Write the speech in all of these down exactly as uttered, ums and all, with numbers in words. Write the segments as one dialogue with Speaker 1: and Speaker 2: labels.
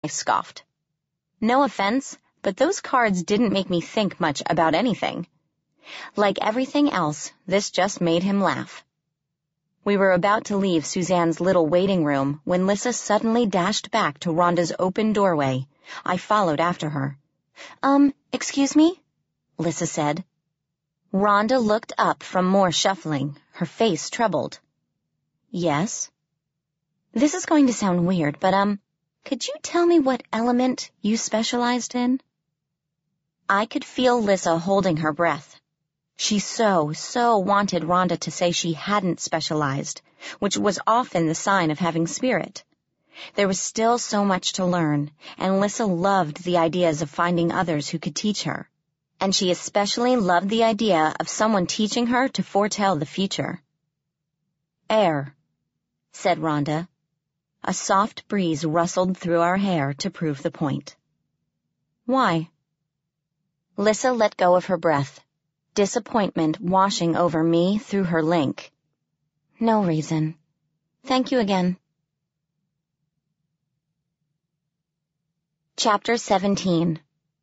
Speaker 1: scoffed. No offense, but those cards didn't make me think much about anything. Like everything else, this just made him laugh. We were about to leave Suzanne's little waiting room when Lissa suddenly dashed back to Rhonda's open doorway. I followed after her. Um, excuse me? Lissa said. Rhonda looked up from more shuffling, her face troubled. Yes? This is going to sound weird, but, um, could you tell me what element you specialized in? I could feel Lissa holding her breath. She so, so wanted Rhonda to say she hadn't specialized, which was often the sign of having spirit. There was still so much to learn, and Lissa loved the ideas of finding others who could teach her. And she especially loved the idea of someone teaching her to foretell the future. Air, said Rhonda. A soft breeze rustled through our hair to prove the point. Why? Lissa let go of her breath, disappointment washing over me through her link. No reason. Thank you again. Chapter seventeen.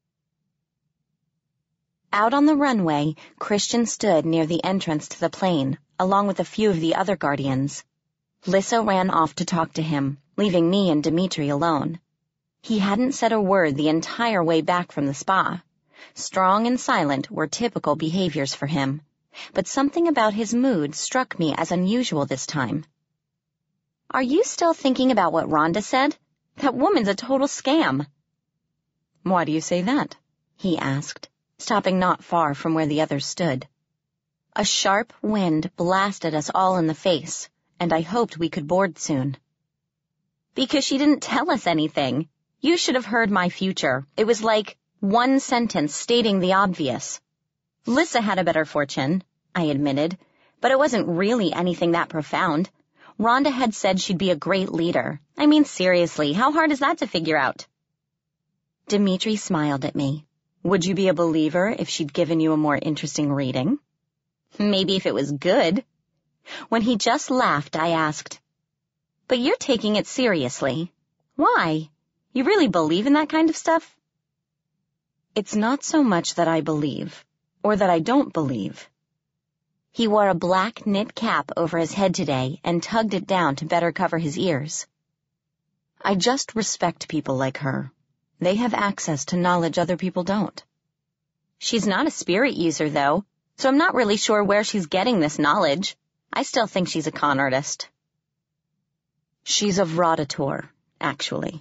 Speaker 1: Out on the runway, Christian stood near the entrance to the plane, along with a few of the other guardians. Lissa ran off to talk to him, leaving me and Dimitri alone. He hadn't said a word the entire way back from the spa. Strong and silent were typical behaviors for him, but something about his mood struck me as unusual this time. Are you still thinking about what Rhonda said? That woman's a total scam. Why do you say that? He asked, stopping not far from where the others stood. A sharp wind blasted us all in the face, and I hoped we could board soon. Because she didn't tell us anything. You should have heard my future. It was like one sentence stating the obvious. Lissa had a better fortune, I admitted, but it wasn't really anything that profound. Rhonda had said she'd be a great leader. I mean, seriously, how hard is that to figure out? Dimitri smiled at me. Would you be a believer if she'd given you a more interesting reading? Maybe if it was good. When he just laughed, I asked, But you're taking it seriously. Why? You really believe in that kind of stuff? It's not so much that I believe, or that I don't believe. He wore a black knit cap over his head today and tugged it down to better cover his ears. I just respect people like her. They have access to knowledge other people don't. She's not a spirit user, though, so I'm not really sure where she's getting this knowledge. I still think she's a con artist. She's a Vrodator, actually.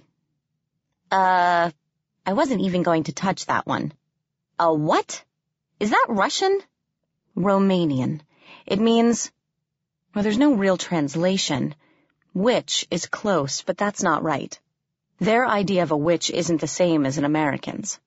Speaker 1: Uh, I wasn't even going to touch that one. A what? Is that Russian? Romanian. It means, well, there's no real translation. Witch is close, but that's not right. Their idea of a witch isn't the same as an American's.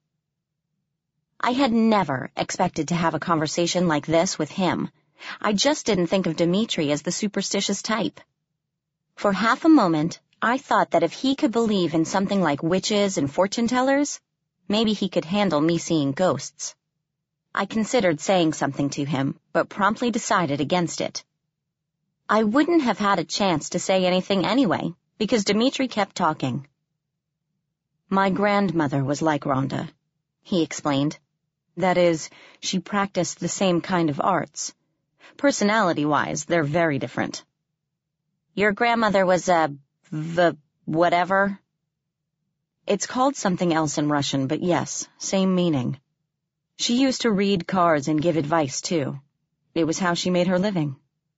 Speaker 1: I had never expected to have a conversation like this with him. I just didn't think of Dimitri as the superstitious type. For half a moment, I thought that if he could believe in something like witches and fortune-tellers, maybe he could handle me seeing ghosts. I considered saying something to him, but promptly decided against it. I wouldn't have had a chance to say anything anyway, because Dimitri kept talking. My grandmother was like Rhonda, he explained. That is, she practiced the same kind of arts. Personality-wise, they're very different. Your grandmother was a... the... whatever? It's called something else in Russian, but yes, same meaning. She used to read cards and give advice, too. It was how she made her living.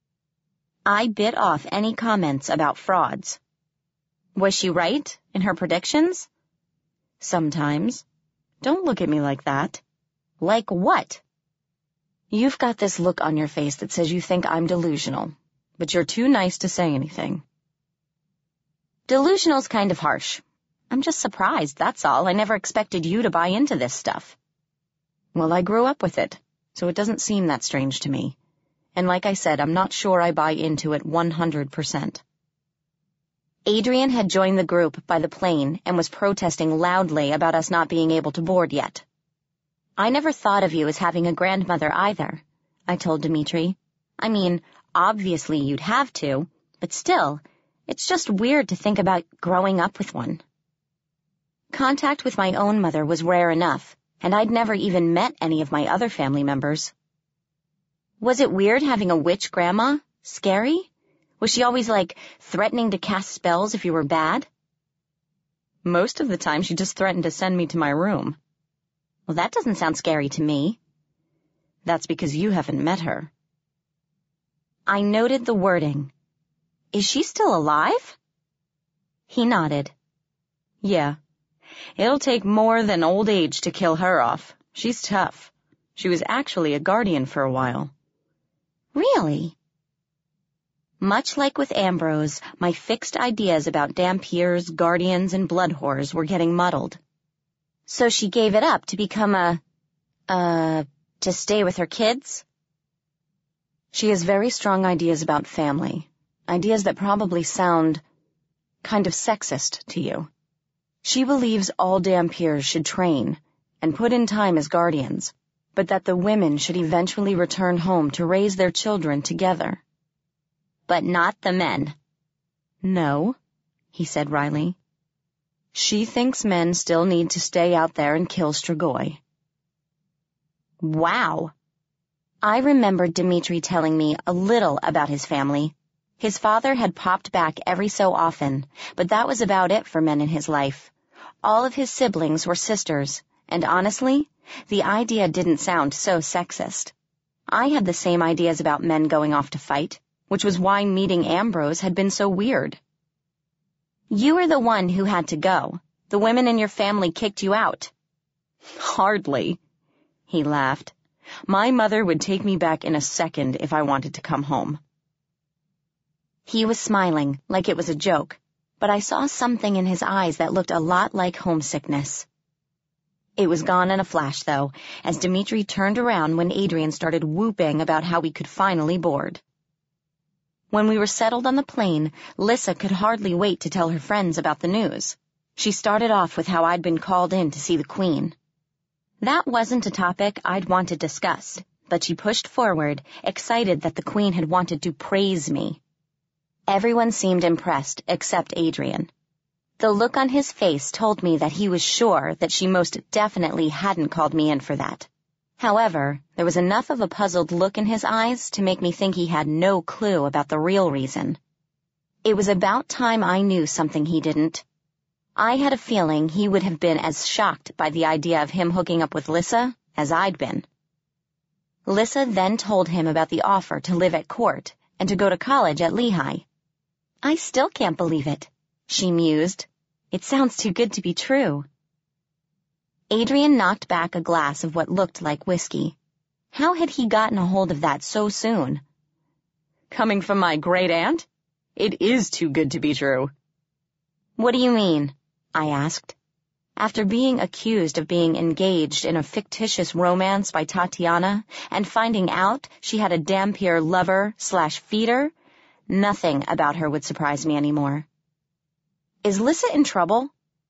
Speaker 1: I bit off any comments about frauds. Was she right in her predictions? Sometimes. Don't look at me like that. Like what? You've got this look on your face that says you think I'm delusional, but you're too nice to say anything. Delusional's kind of harsh. I'm just surprised, that's all. I never expected you to buy into this stuff. Well, I grew up with it, so it doesn't seem that strange to me. And like I said, I'm not sure I buy into it one hundred percent. Adrian had joined the group by the plane and was protesting loudly about us not being able to board yet. I never thought of you as having a grandmother either, I told Dimitri. I mean, obviously you'd have to, but still, it's just weird to think about growing up with one. contact with my own mother was rare enough, and I'd never even met any of my other family members. Was it weird having a witch grandma? Scary? Was she always, like, threatening to cast spells if you were bad? Most of the time she just threatened to send me to my room. Well, that doesn't sound scary to me. That's because you haven't met her. I noted the wording. Is she still alive? He nodded. Yeah. It'll take more than old age to kill her off. She's tough. She was actually a guardian for a while. Really? Much like with Ambrose, my fixed ideas about Dhampirs, guardians, and blood whores were getting muddled. So she gave it up to become a... uh... to stay with her kids? She has very strong ideas about family. Ideas that probably sound kind of sexist to you. She believes all Dhampirs should train and put in time as guardians, but that the women should eventually return home to raise their children together. But not the men. No, he said wryly. She thinks men still need to stay out there and kill Strigoi. Wow. I remembered Dimitri telling me a little about his family. His father had popped back every so often, but that was about it for men in his life. All of his siblings were sisters, and honestly, the idea didn't sound so sexist. I had the same ideas about men going off to fight, which was why meeting Ambrose had been so weird. You were the one who had to go. The women in your family kicked you out. Hardly. He laughed. My mother would take me back in a second if I wanted to come home. He was smiling, like it was a joke, but I saw something in his eyes that looked a lot like homesickness. It was gone in a flash, though, as Dimitri turned around when Adrian started whooping about how we could finally board. When we were settled on the plane, Lissa could hardly wait to tell her friends about the news. She started off with how I'd been called in to see the Queen. That wasn't a topic I'd want to discuss, but she pushed forward, excited that the Queen had wanted to praise me. Everyone seemed impressed except Adrian. The look on his face told me that he was sure that she most definitely hadn't called me in for that. However, there was enough of a puzzled look in his eyes to make me think he had no clue about the real reason. It was about time I knew something he didn't. I had a feeling he would have been as shocked by the idea of him hooking up with Lissa as I'd been. Lissa then told him about the offer to live at court and to go to college at Lehigh. I still can't believe it, she mused. It sounds too good to be true. Adrian knocked back a glass of what looked like whiskey. How had he gotten a hold of that so soon? Coming from my great-aunt? It is too good to be true. What do you mean? I asked. After being accused of being engaged in a fictitious romance by Tatiana and finding out she had a Dhampir lover slash feeder, nothing about her would surprise me anymore. Is Lissa in trouble?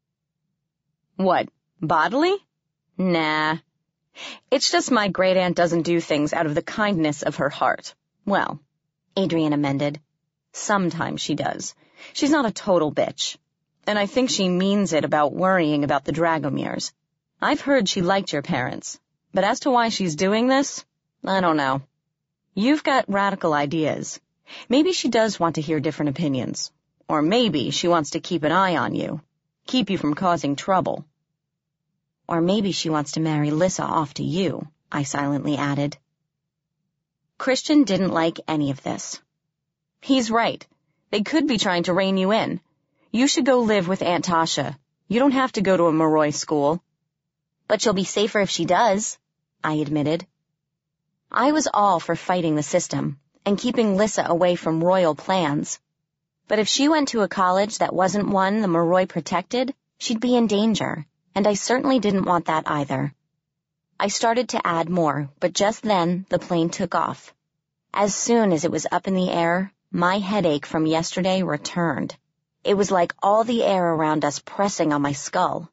Speaker 1: What, bodily? Nah. It's just my great-aunt doesn't do things out of the kindness of her heart. Well, Adrian amended. Sometimes she does. She's not a total bitch. And I think she means it about worrying about the Dragomirs. I've heard she liked your parents, but as to why she's doing this, I don't know. You've got radical ideas. Maybe she does want to hear different opinions. Or maybe she wants to keep an eye on you, keep you from causing trouble. Or maybe she wants to marry Lissa off to you, I silently added. Christian didn't like any of this. He's right. They could be trying to rein you in. You should go live with Aunt Tasha. You don't have to go to a Moroi school. But you'll be safer if she does, I admitted. I was all for fighting the system and keeping Lissa away from royal plans. But if she went to a college that wasn't one the Moroi protected, she'd be in danger, and I certainly didn't want that either. I started to add more, but just then the plane took off. As soon as it was up in the air, my headache from yesterday returned. It was like all the air around us pressing on my skull.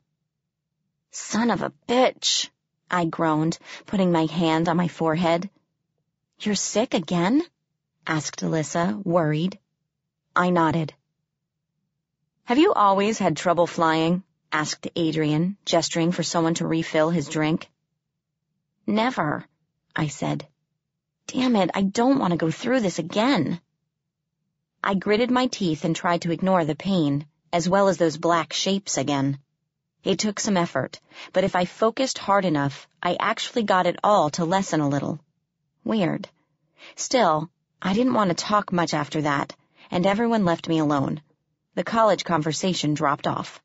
Speaker 1: Son of a bitch, I groaned, putting my hand on my forehead. You're sick again? Asked Alyssa, worried. I nodded. Have you always had trouble flying? asked Adrian, gesturing for someone to refill his drink. Never, I said. Damn it, I don't want to go through this again. I gritted my teeth and tried to ignore the pain, as well as those black shapes again. It took some effort, but if I focused hard enough, I actually got it all to lessen a little. Weird. Still, I didn't want to talk much after that, and everyone left me alone. The college conversation dropped off.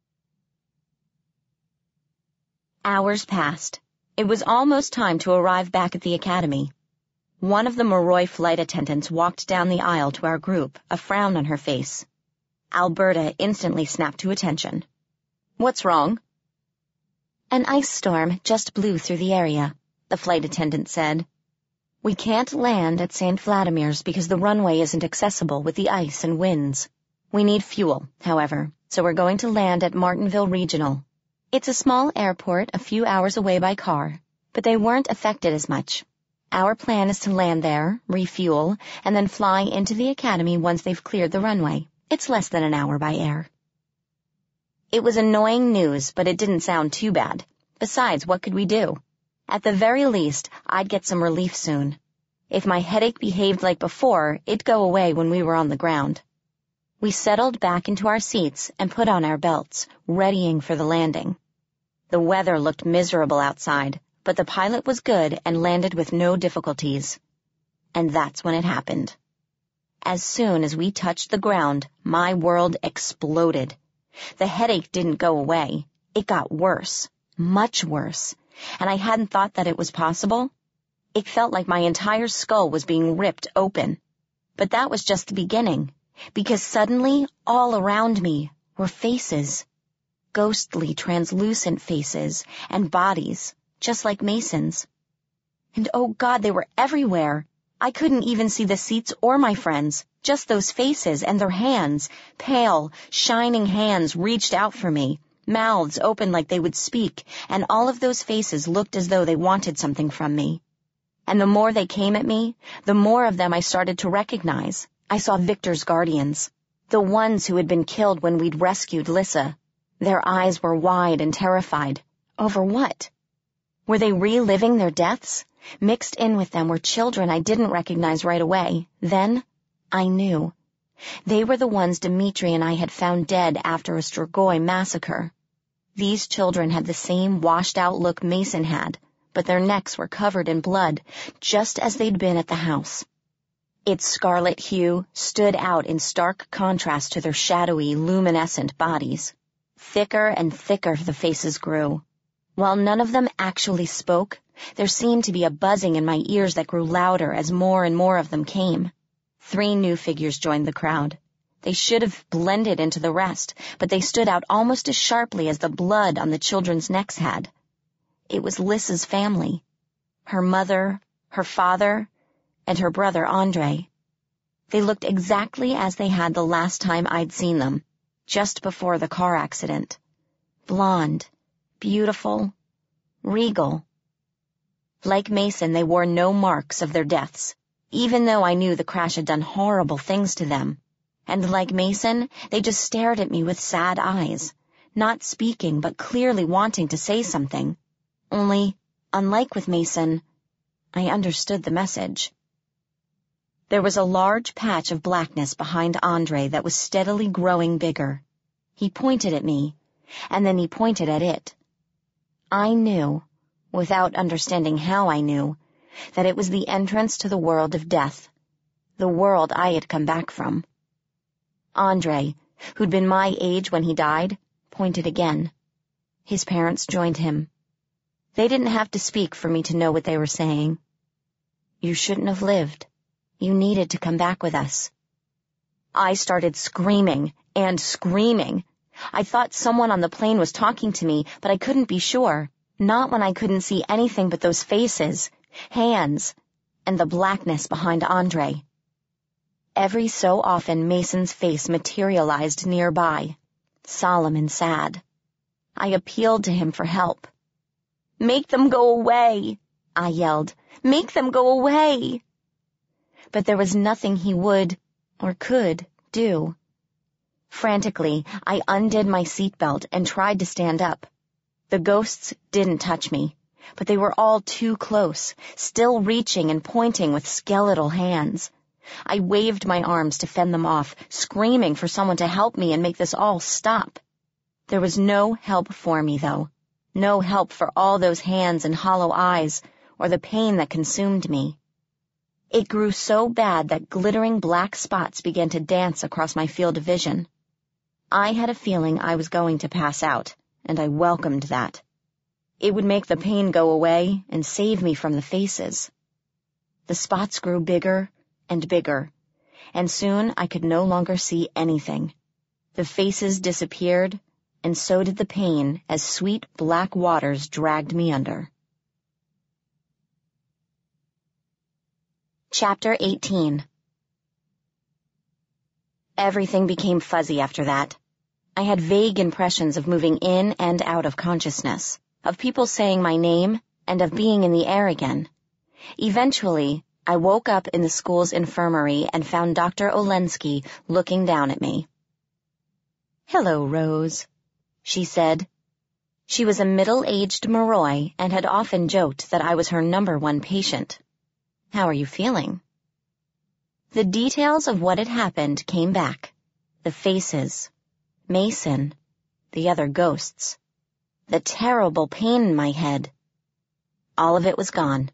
Speaker 1: Hours passed. It was almost time to arrive back at the academy. One of the Moroi flight attendants walked down the aisle to our group, a frown on her face. Alberta instantly snapped to attention. What's wrong? An ice storm just blew through the area, the flight attendant said. We can't land at Saint Vladimir's because the runway isn't accessible with the ice and winds. We need fuel, however, so we're going to land at Martinville Regional. It's a small airport a few hours away by car, but they weren't affected as much. Our plan is to land there, refuel, and then fly into the academy once they've cleared the runway. It's less than an hour by air. It was annoying news, but it didn't sound too bad. Besides, what could we do? At the very least, I'd get some relief soon. If my headache behaved like before, it'd go away when we were on the ground. We settled back into our seats and put on our belts, readying for the landing. The weather looked miserable outside, but the pilot was good and landed with no difficulties. And that's when it happened. As soon as we touched the ground, my world exploded. The headache didn't go away. It got worse, much worse, and I hadn't thought that it was possible. It felt like my entire skull was being ripped open. But that was just the beginning, because suddenly, all around me, were faces. Ghostly, translucent faces, and bodies, just like Mason's. And oh God, they were everywhere. I couldn't even see the seats or my friends, just those faces and their hands, pale, shining hands reached out for me, mouths open like they would speak, and all of those faces looked as though they wanted something from me. And the more they came at me, the more of them I started to recognize. I saw Victor's guardians, the ones who had been killed when we'd rescued Lissa. Their eyes were wide and terrified. Over what? Were they reliving their deaths? Mixed in with them were children I didn't recognize right away. Then, I knew. They were the ones Dimitri and I had found dead after a Strigoi massacre. These children had the same washed-out look Mason had, but their necks were covered in blood, just as they'd been at the house. Its scarlet hue stood out in stark contrast to their shadowy, luminescent bodies. Thicker and thicker the faces grew. While none of them actually spoke, there seemed to be a buzzing in my ears that grew louder as more and more of them came. Three new figures joined the crowd. They should have blended into the rest, but they stood out almost as sharply as the blood on the children's necks had. It was Lissa's family. Her mother, her father, and her brother Andre. They looked exactly as they had the last time I'd seen them, just before the car accident. Blonde, beautiful, regal. Like Mason, they wore no marks of their deaths, even though I knew the crash had done horrible things to them. And like Mason, they just stared at me with sad eyes, not speaking but clearly wanting to say something. Only, unlike with Mason, I understood the message. There was a large patch of blackness behind Andre that was steadily growing bigger. He pointed at me, and then he pointed at it. I knew, without understanding how I knew, that it was the entrance to the world of death, the world I had come back from. Andre, who'd been my age when he died, pointed again. His parents joined him. They didn't have to speak for me to know what they were saying. You shouldn't have lived. You needed to come back with us. I started screaming and screaming. I thought someone on the plane was talking to me, but I couldn't be sure. Not when I couldn't see anything but those faces, hands, and the blackness behind Andre. Every so often Mason's face materialized nearby, solemn and sad. I appealed to him for help. "Make them go away," I yelled. "Make them go away." But there was nothing he would, or could, do. Frantically, I undid my seatbelt and tried to stand up. The ghosts didn't touch me, but they were all too close, still reaching and pointing with skeletal hands. I waved my arms to fend them off, screaming for someone to help me and make this all stop. There was no help for me, though. No help for all those hands and hollow eyes, or the pain that consumed me. It grew so bad that glittering black spots began to dance across my field of vision. I had a feeling I was going to pass out, and I welcomed that. It would make the pain go away and save me from the faces. The spots grew bigger and bigger, and soon I could no longer see anything. The faces disappeared, and so did the pain as sweet black waters dragged me under. Chapter eighteen. Everything became fuzzy after that. I had vague impressions of moving in and out of consciousness, of people saying my name, and of being in the air again. Eventually, I woke up in the school's infirmary and found Doctor Olensky looking down at me. "Hello, Rose," she said. She was a middle-aged Moroi and had often joked that I was her number one patient. "How are you feeling?" The details of what had happened came back. The faces, Mason, the other ghosts, the terrible pain in my head. All of it was gone.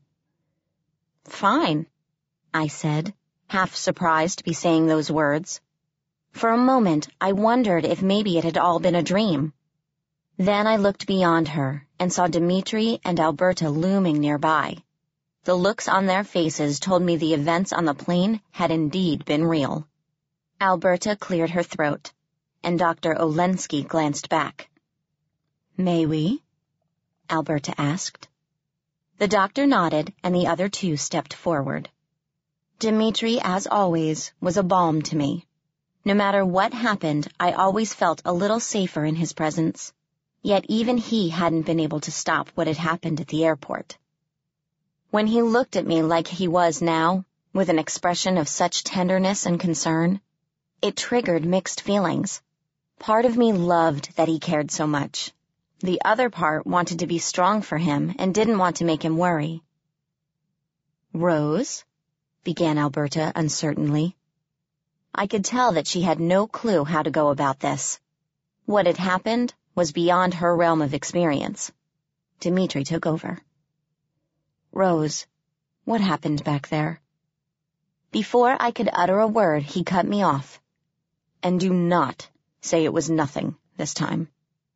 Speaker 1: "Fine," I said, half surprised to be saying those words. For a moment, I wondered if maybe it had all been a dream. Then I looked beyond her and saw Dimitri and Alberta looming nearby. The looks on their faces told me the events on the plane had indeed been real. Alberta cleared her throat, and Doctor Olensky glanced back. "May we?" Alberta asked. The doctor nodded, and the other two stepped forward. Dimitri, as always, was a balm to me. No matter what happened, I always felt a little safer in his presence. Yet even he hadn't been able to stop what had happened at the airport. When he looked at me like he was now, with an expression of such tenderness and concern, it triggered mixed feelings. Part of me loved that he cared so much. The other part wanted to be strong for him and didn't want to make him worry. "Rose?" began Alberta uncertainly. I could tell that she had no clue how to go about this. What had happened was beyond her realm of experience. Dimitri took over. "Rose, what happened back there?" Before I could utter a word, he cut me off. "And do not say it was nothing this time."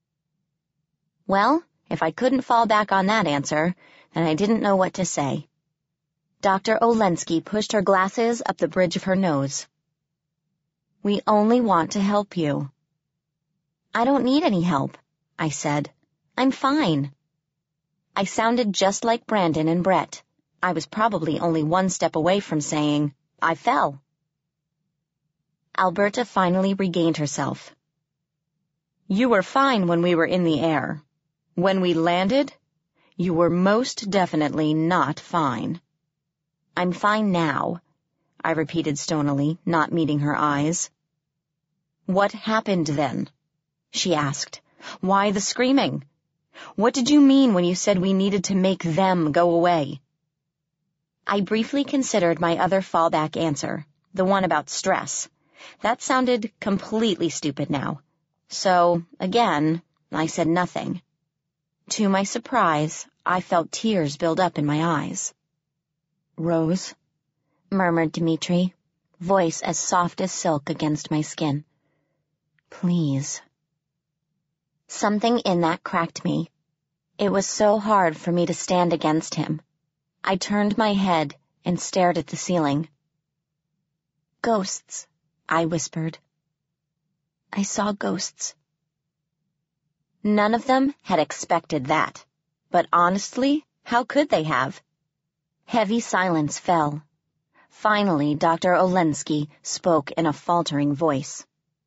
Speaker 1: Well, if I couldn't fall back on that answer, then I didn't know what to say. Doctor Olensky pushed her glasses up the bridge of her nose. "We only want to help you." "I don't need any help," I said. "I'm fine." I sounded just like Brandon and Brett. I was probably only one step away from saying, "I fell." Alberta finally regained herself. "You were fine when we were in the air. When we landed, you were most definitely not fine." "I'm fine now," I repeated stonily, not meeting her eyes. "What happened then?" she asked. "Why the screaming? What did you mean when you said we needed to make them go away?" I briefly considered my other fallback answer, the one about stress. That sounded completely stupid now. So, again, I said nothing. To my surprise, I felt tears build up in my eyes. "Rose," murmured Dimitri, voice as soft as silk against my skin. "Please." Something in that cracked me. It was so hard for me to stand against him. I turned my head and stared at the ceiling. "Ghosts," I whispered. "I saw ghosts." None of them had expected that. But honestly, how could they have? Heavy silence fell. Finally, Doctor Olensky spoke in a faltering voice.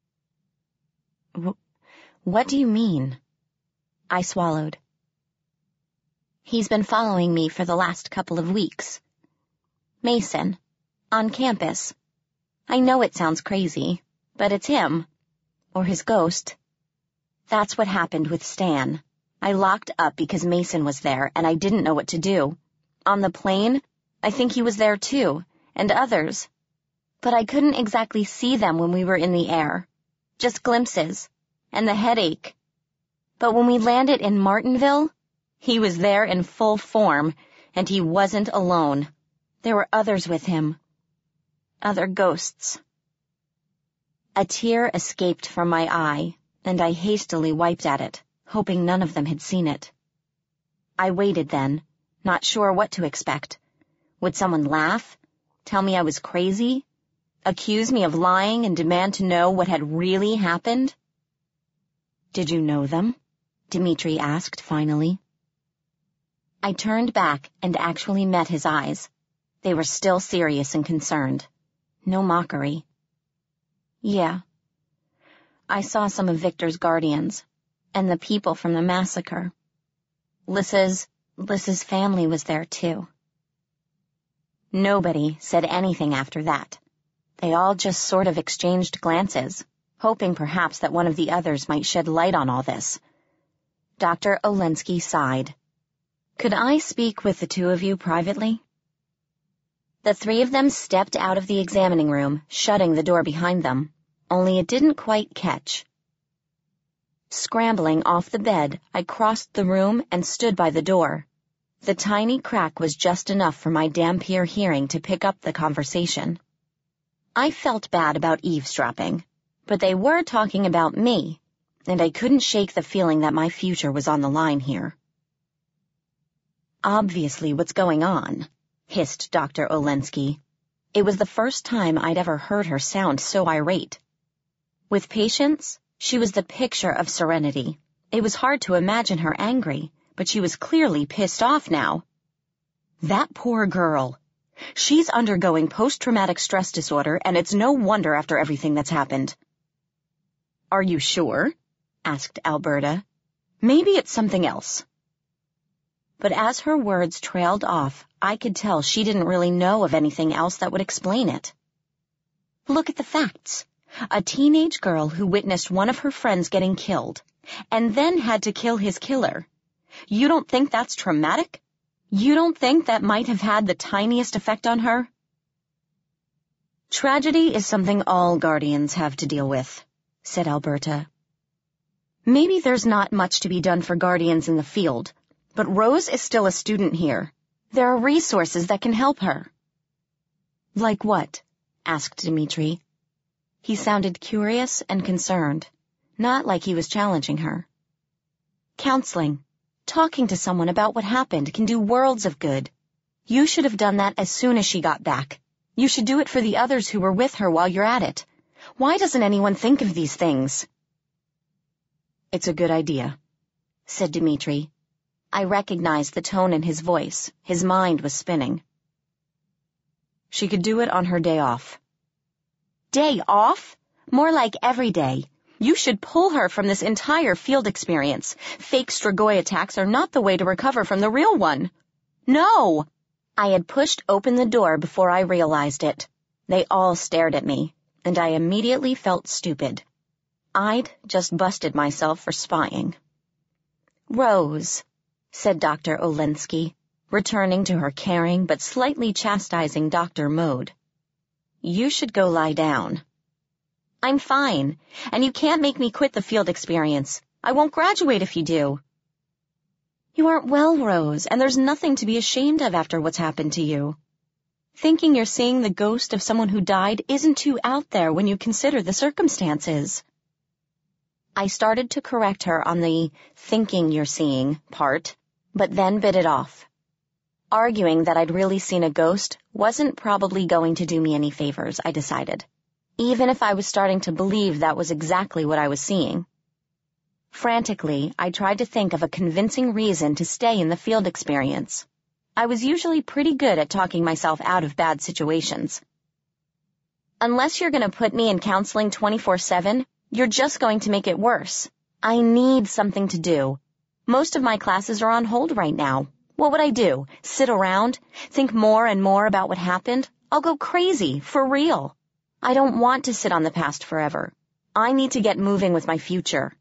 Speaker 1: "What do you mean?" I swallowed. "He's been following me for the last couple of weeks. Mason. On campus. I know it sounds crazy, but it's him. Or his ghost. That's what happened with Stan. I locked up because Mason was there, and I didn't know what to do. On the plane, I think he was there too, and others. But I couldn't exactly see them when we were in the air. Just glimpses, and the headache. But when we landed in Martinville, he was there in full form, and he wasn't alone. There were others with him. Other ghosts. A tear escaped from my eye, and I hastily wiped at it, hoping none of them had seen it. I waited then, not sure what to expect. Would someone laugh? Tell me I was crazy? Accuse me of lying and demand to know what had really happened? Did you know them? Dimitri asked finally. I turned back and actually met his eyes. They were still serious and concerned. No mockery. Yeah. I saw some of Victor's guardians, and the people from the massacre. Lissa's, Lissa's family was there too. Nobody said anything after that. They all just sort of exchanged glances, hoping perhaps that one of the others might shed light on all this. Doctor Olenski sighed. Could I speak with the two of you privately? The three of them stepped out of the examining room, shutting the door behind them, only it didn't quite catch. Scrambling off the bed, I crossed the room and stood by the door. The tiny crack was just enough for my Dampier hearing to pick up the conversation. I felt bad about eavesdropping, but they were talking about me, and I couldn't shake the feeling that my future was on the line here. Obviously what's going on, hissed Doctor Olenski. It was the first time I'd ever heard her sound so irate. With patience, she was the picture of serenity. It was hard to imagine her angry, but she was clearly pissed off now. That poor girl. She's undergoing post-traumatic stress disorder, and it's no wonder after everything that's happened. Are you sure? Asked Alberta. Maybe it's something else. But as her words trailed off, I could tell she didn't really know of anything else that would explain it. Look at the facts. A teenage girl who witnessed one of her friends getting killed, and then had to kill his killer. You don't think that's traumatic? You don't think that might have had the tiniest effect on her? Tragedy is something all guardians have to deal with, said Alberta. Maybe there's not much to be done for guardians in the field, but Rose is still a student here. There are resources that can help her. Like what? Asked Dimitri. He sounded curious and concerned, not like he was challenging her. Counseling. Talking to someone about what happened can do worlds of good. You should have done that as soon as she got back. You should do it for the others who were with her while you're at it. Why doesn't anyone think of these things? It's a good idea, said Dimitri. I recognized the tone in his voice. His mind was spinning. She could do it on her day off. Day off? More like every day. You should pull her from this entire field experience. Fake Strigoi attacks are not the way to recover from the real one. No! I had pushed open the door before I realized it. They all stared at me, and I immediately felt stupid. I'd just busted myself for spying. Rose, said Doctor Olenski, returning to her caring but slightly chastising doctor mode. You should go lie down. I'm fine, and you can't make me quit the field experience. I won't graduate if you do. You aren't well, Rose, and there's nothing to be ashamed of after what's happened to you. Thinking you're seeing the ghost of someone who died isn't too out there when you consider the circumstances. I started to correct her on the thinking you're seeing part, but then bit it off. Arguing that I'd really seen a ghost wasn't probably going to do me any favors, I decided, even if I was starting to believe that was exactly what I was seeing. Frantically, I tried to think of a convincing reason to stay in the field experience. I was usually pretty good at talking myself out of bad situations. Unless you're going to put me in counseling twenty-four seven, you're just going to make it worse. I need something to do. Most of my classes are on hold right now. What would I do? Sit around? Think more and more about what happened? I'll go crazy, for real. I don't want to sit on the past forever. I need to get moving with my future.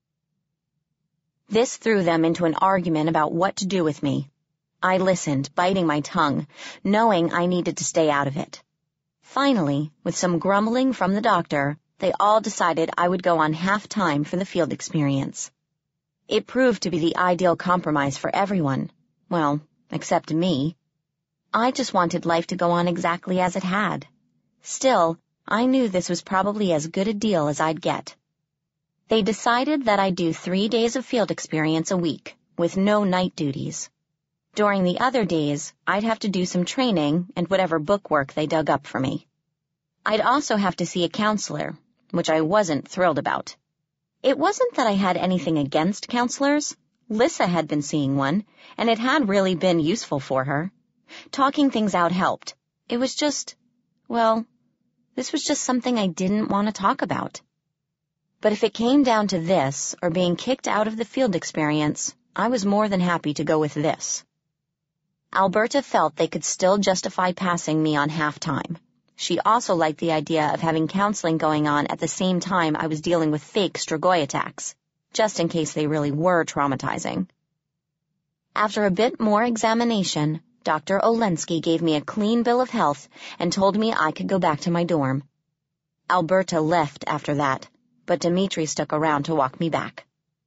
Speaker 1: This threw them into an argument about what to do with me. I listened, biting my tongue, knowing I needed to stay out of it. Finally, with some grumbling from the doctor, they all decided I would go on half-time for the field experience. It proved to be the ideal compromise for everyone. Well, except me. I just wanted life to go on exactly as it had. Still, I knew this was probably as good a deal as I'd get. They decided that I'd do three days of field experience a week, with no night duties. During the other days, I'd have to do some training and whatever bookwork they dug up for me. I'd also have to see a counselor, which I wasn't thrilled about. It wasn't that I had anything against counselors. Lissa had been seeing one, and it had really been useful for her. Talking things out helped. It was just, well, this was just something I didn't want to talk about. But if it came down to this, or being kicked out of the field experience, I was more than happy to go with this. Alberta felt they could still justify passing me on half-time. She also liked the idea of having counseling going on at the same time I was dealing with fake Strigoi attacks, just in case they really were traumatizing. After a bit more examination, Doctor Olensky gave me a clean bill of health and told me I could go back to my dorm. Alberta left after that, but Dimitri stuck around to walk me back.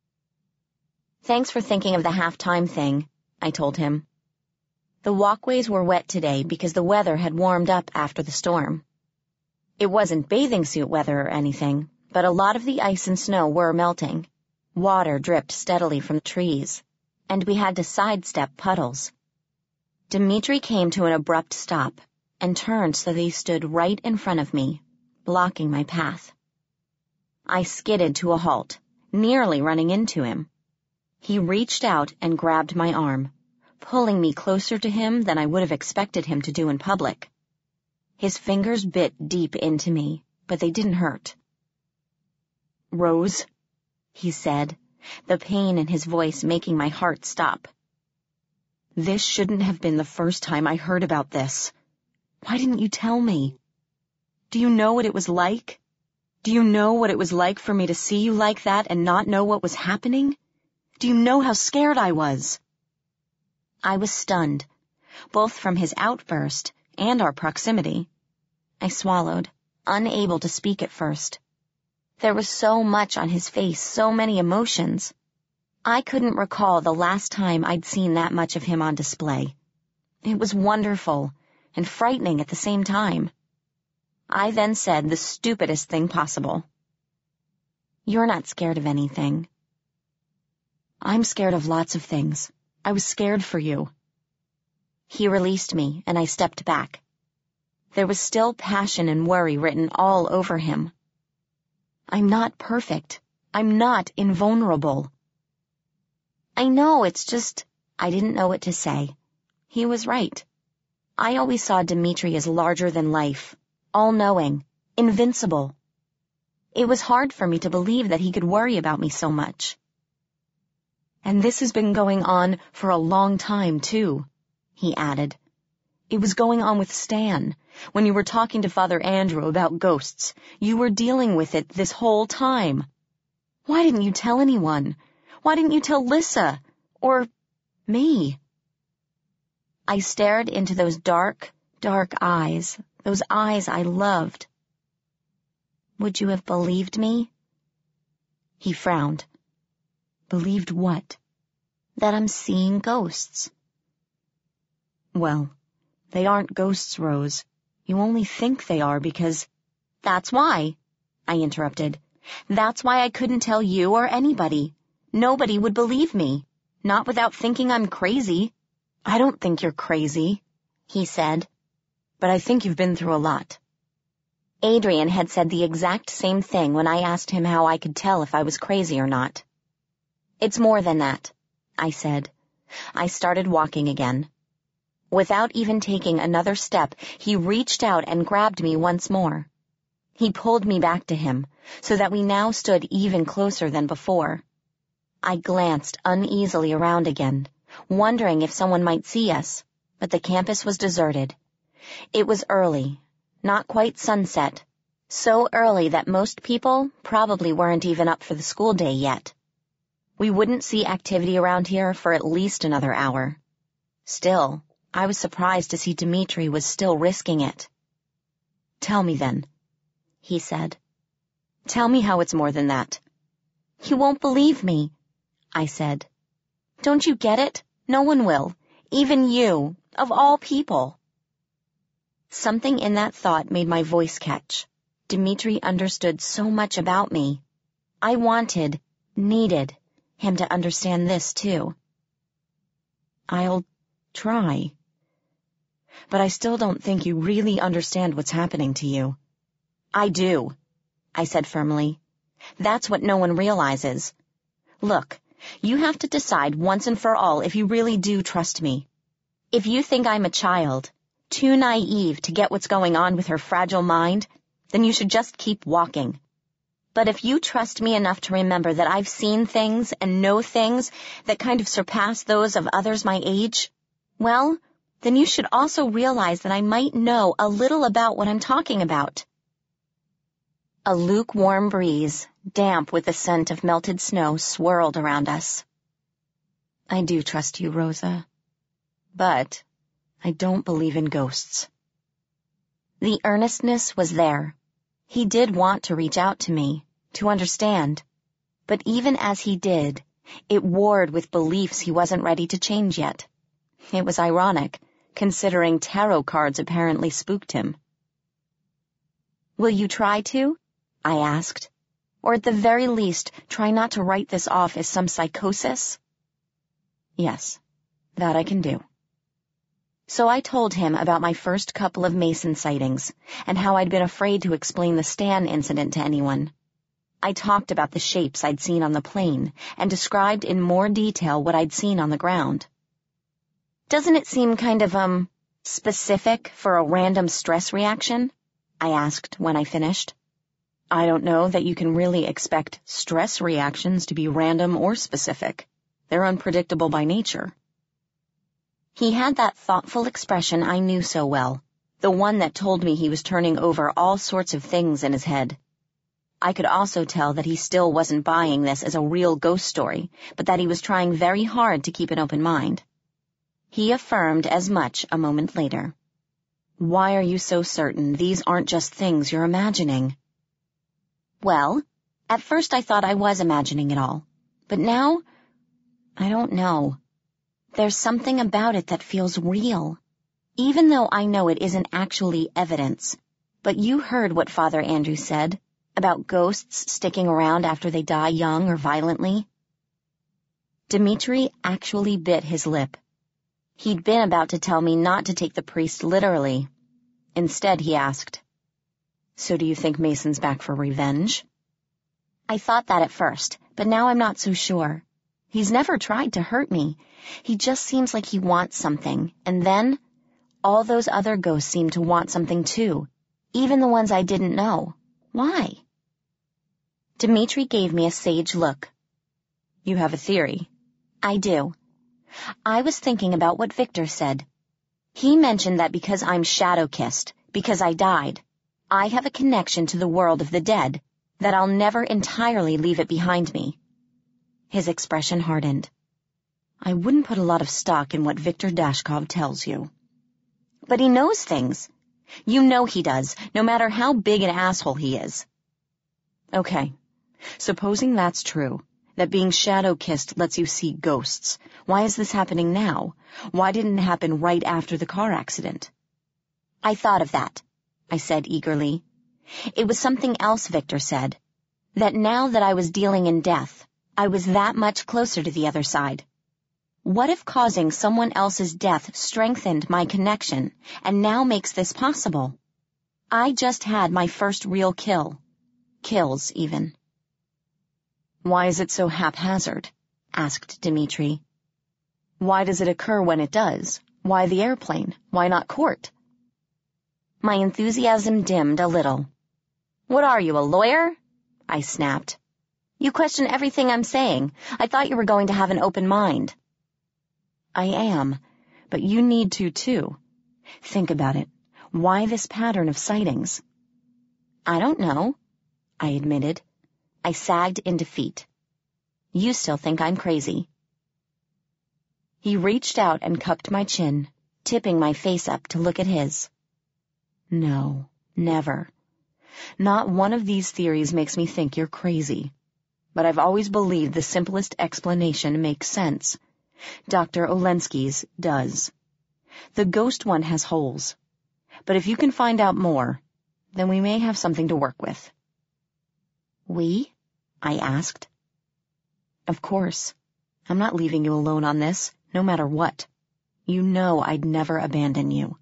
Speaker 1: Thanks for thinking of the half-time thing, I told him. The walkways were wet today because the weather had warmed up after the storm. It wasn't bathing suit weather or anything, but a lot of the ice and snow were melting. Water dripped steadily from the trees, and we had to sidestep puddles. Dimitri came to an abrupt stop and turned so that he stood right in front of me, blocking my path. I skidded to a halt, nearly running into him. He reached out and grabbed my arm, pulling me closer to him than I would have expected him to do in public. His fingers bit deep into me, but they didn't hurt. "Rose," he said, the pain in his voice making my heart stop. "This shouldn't have been the first time I heard about this. Why didn't you tell me? Do you know what it was like? Do you know what it was like for me to see you like that and not know what was happening? Do you know how scared I was?" I was stunned, both from his outburst and our proximity. I swallowed, unable to speak at first. There was so much on his face, so many emotions. I couldn't recall the last time I'd seen that much of him on display. It was wonderful and frightening at the same time. I then said the stupidest thing possible. "You're not scared of anything." "I'm scared of lots of things. I was scared for you." He released me, and I stepped back. There was still passion and worry written all over him. "I'm not perfect. I'm not invulnerable." "I know, it's just—" I didn't know what to say. He was right. I always saw Dimitri as larger than life, all-knowing, invincible. It was hard for me to believe that he could worry about me so much. "And this has been going on for a long time, too," he added. "It was going on with Stan. When you were talking to Father Andrew about ghosts, you were dealing with it this whole time. Why didn't you tell anyone? Why didn't you tell Lissa? Or me?" I stared into those dark, dark eyes, those eyes I loved. "Would you have believed me?" He frowned. "Believed what?" "That I'm seeing ghosts." "Well, they aren't ghosts, Rose. You only think they are because—" "That's why," I interrupted. "That's why I couldn't tell you or anybody. Nobody would believe me. Not without thinking I'm crazy." "I don't think you're crazy," he said. "But I think you've been through a lot." Adrian had said the exact same thing when I asked him how I could tell if I was crazy or not. "It's more than that," I said. I started walking again. Without even taking another step, he reached out and grabbed me once more. He pulled me back to him, so that we now stood even closer than before. I glanced uneasily around again, wondering if someone might see us, but the campus was deserted. It was early, not quite sunset, So early that most people probably weren't even up for the school day yet. We wouldn't see activity around here for at least another hour. Still, I was surprised to see Dimitri was still risking it. "Tell me then," he said. "Tell me how it's more than that." "You won't believe me," I said. "Don't you get it? No one will. Even you, of all people." Something in that thought made my voice catch. Dimitri understood so much about me. I wanted, needed, him to understand this too. "I'll try. But I still don't think you really understand what's happening to you." "I do," I said firmly. "That's what no one realizes. Look, you have to decide once and for all if you really do trust me. If you think I'm a child, too naive to get what's going on with her fragile mind, then you should just keep walking. But if you trust me enough to remember that I've seen things and know things that kind of surpass those of others my age, well, then you should also realize that I might know a little about what I'm talking about." A lukewarm breeze, damp with the scent of melted snow, swirled around us. "I do trust you, Rosa. But I don't believe in ghosts." The earnestness was there. He did want to reach out to me, to understand. But even as he did, it warred with beliefs he wasn't ready to change yet. It was ironic, considering tarot cards apparently spooked him. "Will you try to?" I asked. "Or at the very least, try not to write this off as some psychosis?" "Yes, that I can do." So I told him about my first couple of Mason sightings, and how I'd been afraid to explain the Stan incident to anyone. I talked about the shapes I'd seen on the plane, and described in more detail what I'd seen on the ground. "Doesn't it seem kind of, um, specific for a random stress reaction?" I asked when I finished. "I don't know that you can really expect stress reactions to be random or specific. They're unpredictable by nature." He had that thoughtful expression I knew so well, the one that told me he was turning over all sorts of things in his head. I could also tell that he still wasn't buying this as a real ghost story, but that he was trying very hard to keep an open mind. He affirmed as much a moment later. "Why are you so certain these aren't just things you're imagining?" "Well, at first I thought I was imagining it all, but now, I don't know. There's something about it that feels real, even though I know it isn't actually evidence. But you heard what Father Andrew said about ghosts sticking around after they die young or violently." Dimitri actually bit his lip. He'd been about to tell me not to take the priest literally. Instead, he asked, "So do you think Mason's back for revenge?" I thought that at first, but now I'm not so sure. He's never tried to hurt me. He just seems like he wants something, and then all those other ghosts seem to want something too, even the ones I didn't know. Why? Dimitri gave me a sage look. "You have a theory?" "I do. I was thinking about what Victor said. He mentioned that because I'm shadow-kissed, because I died, I have a connection to the world of the dead, that I'll never entirely leave it behind me." His expression hardened. "I wouldn't put a lot of stock in what Victor Dashkov tells you." "But he knows things. You know he does, no matter how big an asshole he is." "Okay, supposing that's true, that being shadow-kissed lets you see ghosts, why is this happening now? Why didn't it happen right after the car accident?" "I thought of that," I said eagerly. "It was something else Victor said, that now that I was dealing in death, I was that much closer to the other side. What if causing someone else's death strengthened my connection and now makes this possible? I just had my first real kill. Kills, even." "Why is it so haphazard?" asked Dimitri. "Why does it occur when it does? Why the airplane? Why not court?" My enthusiasm dimmed a little. "What are you, a lawyer?" I snapped. "You question everything I'm saying. I thought you were going to have an open mind." "I am, but you need to, too. Think about it. Why this pattern of sightings?" I don't know, I admitted. I sagged in defeat. You still think I'm crazy. He reached out and cupped my chin, tipping my face up to look at his. No, never. Not one of these theories makes me think you're crazy. But I've always believed the simplest explanation makes sense. Doctor Olenski's does. The ghost one has holes. But if you can find out more, then we may have something to work with. We? I asked. Of course. I'm not leaving you alone on this, no matter what. You know I'd never abandon you.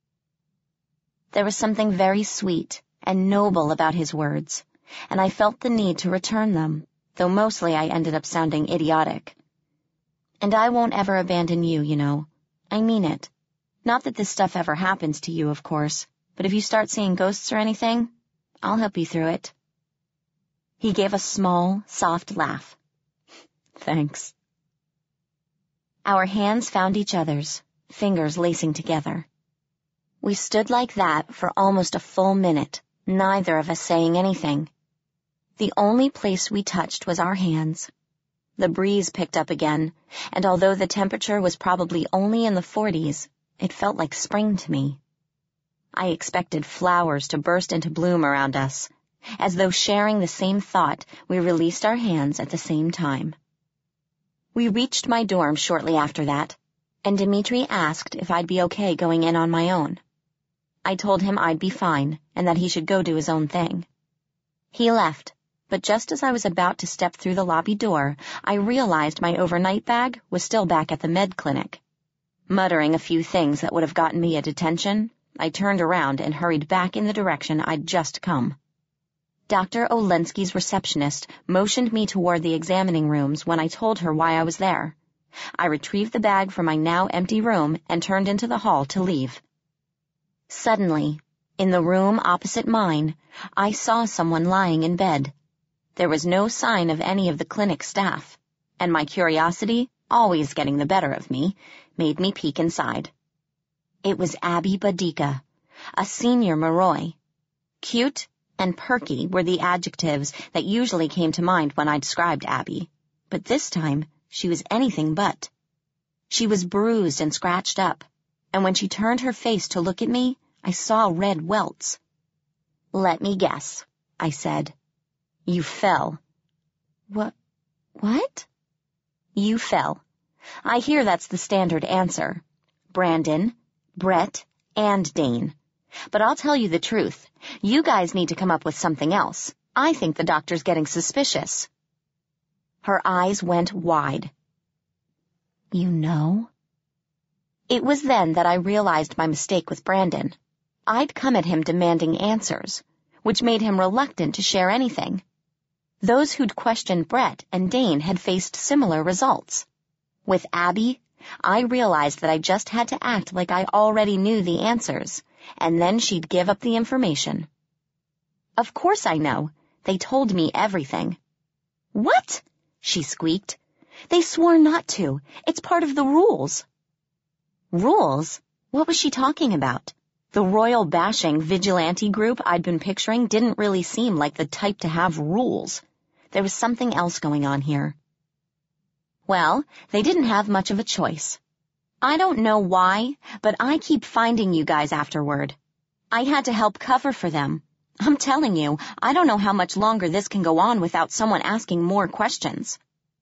Speaker 1: There was something very sweet and noble about his words, and I felt the need to return them, though mostly I ended up sounding idiotic. And I won't ever abandon you, you know. I mean it. Not that this stuff ever happens to you, of course, but if you start seeing ghosts or anything, I'll help you through it. He gave a small, soft laugh. Thanks. Our hands found each other's, fingers lacing together. We stood like that for almost a full minute, neither of us saying anything. The only place we touched was our hands. The breeze picked up again, and although the temperature was probably only in the forties, it felt like spring to me. I expected flowers to burst into bloom around us. As though sharing the same thought, we released our hands at the same time. We reached my dorm shortly after that, and Dimitri asked if I'd be okay going in on my own. I told him I'd be fine, and that he should go do his own thing. He left, but just as I was about to step through the lobby door, I realized my overnight bag was still back at the med clinic. Muttering a few things that would have gotten me a detention, I turned around and hurried back in the direction I'd just come. Doctor Olenski's receptionist motioned me toward the examining rooms when I told her why I was there. I retrieved the bag from my now empty room and turned into the hall to leave. Suddenly, in the room opposite mine, I saw someone lying in bed. There was no sign of any of the clinic staff, and my curiosity, always getting the better of me, made me peek inside. It was Abby Badika, a senior Moroi. Cute and perky were the adjectives that usually came to mind when I described Abby, but this time she was anything but. She was bruised and scratched up, and when she turned her face to look at me, I saw red welts. "Let me guess," I said. "You fell." What? What? You fell. I hear that's the standard answer. Brandon, Brett, and Dane. But I'll tell you the truth. You guys need to come up with something else. I think the doctor's getting suspicious. Her eyes went wide. You know? It was then that I realized my mistake with Brandon. I'd come at him demanding answers, which made him reluctant to share anything. Those who'd questioned Brett and Dane had faced similar results. With Abby, I realized that I just had to act like I already knew the answers, and then she'd give up the information. Of course I know. They told me everything. What? She squeaked. They swore not to. It's part of the rules. Rules? What was she talking about? The royal bashing vigilante group I'd been picturing didn't really seem like the type to have rules. There was something else going on here. Well, they didn't have much of a choice. I don't know why, but I keep finding you guys afterward. I had to help cover for them. I'm telling you, I don't know how much longer this can go on without someone asking more questions.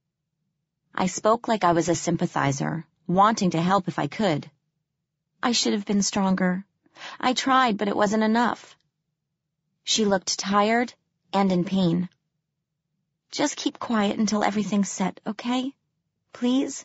Speaker 1: I spoke like I was a sympathizer, wanting to help if I could. I should have been stronger. I tried, but it wasn't enough. She looked tired and in pain. Just keep quiet until everything's set, okay? Please?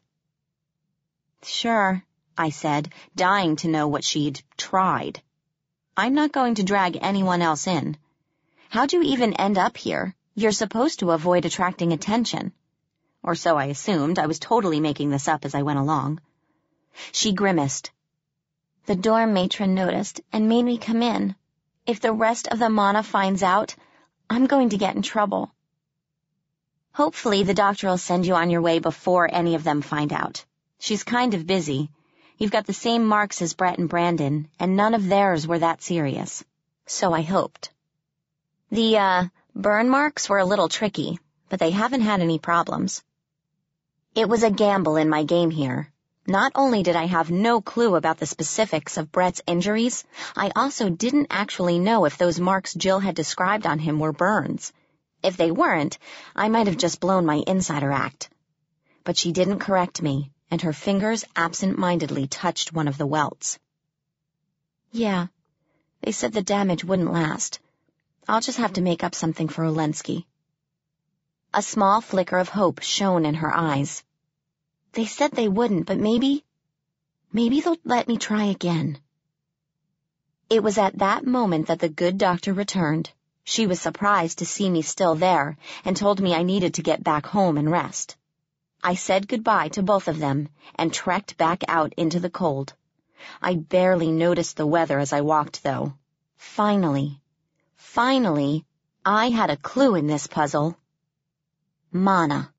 Speaker 1: Sure, I said, dying to know what she'd tried. I'm not going to drag anyone else in. How'd you even end up here? You're supposed to avoid attracting attention. Or so I assumed. I was totally making this up as I went along. She grimaced. The dorm matron noticed and made me come in. If the rest of the Mana finds out, I'm going to get in trouble. Hopefully the doctor will send you on your way before any of them find out. She's kind of busy. You've got the same marks as Brett and Brandon, and none of theirs were that serious. So I hoped. The, uh, burn marks were a little tricky, but they haven't had any problems. It was a gamble in my game here. Not only did I have no clue about the specifics of Brett's injuries, I also didn't actually know if those marks Jill had described on him were burns. If they weren't, I might have just blown my insider act. But she didn't correct me, and her fingers absent-mindedly touched one of the welts. Yeah, they said the damage wouldn't last. I'll just have to make up something for Olenski. A small flicker of hope shone in her eyes. They said they wouldn't, but maybe, maybe they'll let me try again. It was at that moment that the good doctor returned. She was surprised to see me still there and told me I needed to get back home and rest. I said goodbye to both of them and trekked back out into the cold. I barely noticed the weather as I walked, though. Finally, finally, I had a clue in this puzzle. Mana.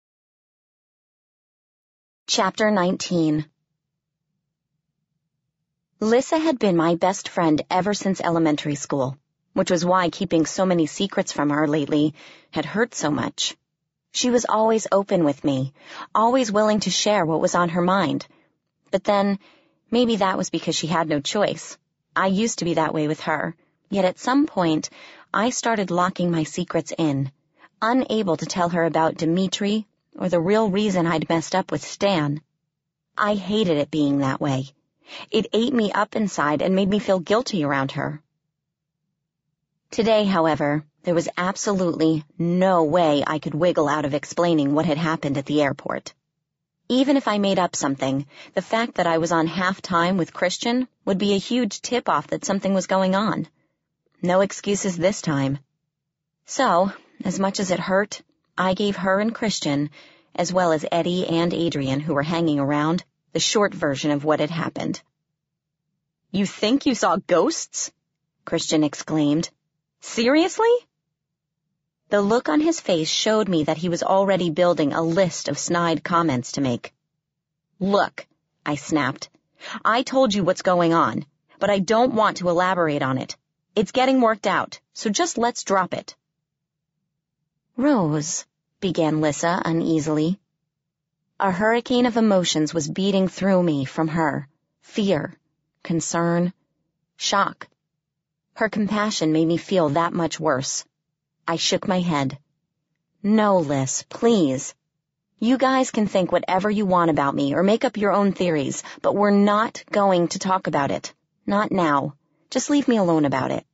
Speaker 1: Chapter nineteen. Lissa had been my best friend ever since elementary school, which was why keeping so many secrets from her lately had hurt so much. She was always open with me, always willing to share what was on her mind. But then, maybe that was because she had no choice. I used to be that way with her, yet at some point, I started locking my secrets in, unable to tell her about Dimitri or the real reason I'd messed up with Stan. I hated it being that way. It ate me up inside and made me feel guilty around her. Today, however, there was absolutely no way I could wiggle out of explaining what had happened at the airport. Even if I made up something, the fact that I was on half-time with Christian would be a huge tip-off that something was going on. No excuses this time. So, as much as it hurt, I gave her and Christian, as well as Eddie and Adrian who were hanging around, the short version of what had happened. "You think you saw ghosts?" Christian exclaimed. "Seriously?" The look on his face showed me that he was already building a list of snide comments to make. "Look," I snapped. "I told you what's going on, but I don't want to elaborate on it. It's getting worked out, so just let's drop it." "Rose," began Lissa uneasily. A hurricane of emotions was beating through me from her. Fear, concern, shock. Her compassion made me feel that much worse. I shook my head. "No, Liz, please. You guys can think whatever you want about me or make up your own theories, but we're not going to talk about it. Not now. Just leave me alone about it."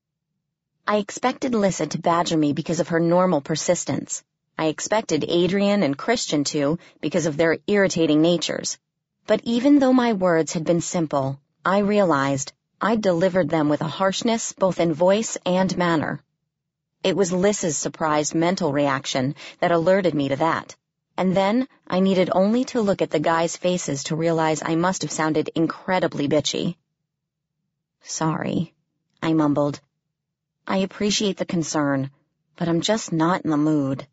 Speaker 1: I expected Lissa to badger me because of her normal persistence. I expected Adrian and Christian to because of their irritating natures. But even though my words had been simple, I realized I delivered them with a harshness both in voice and manner. It was Lissa's surprised mental reaction that alerted me to that. And then I needed only to look at the guys' faces to realize I must have sounded incredibly bitchy. "Sorry," I mumbled. "I appreciate the concern, but I'm just not in the mood."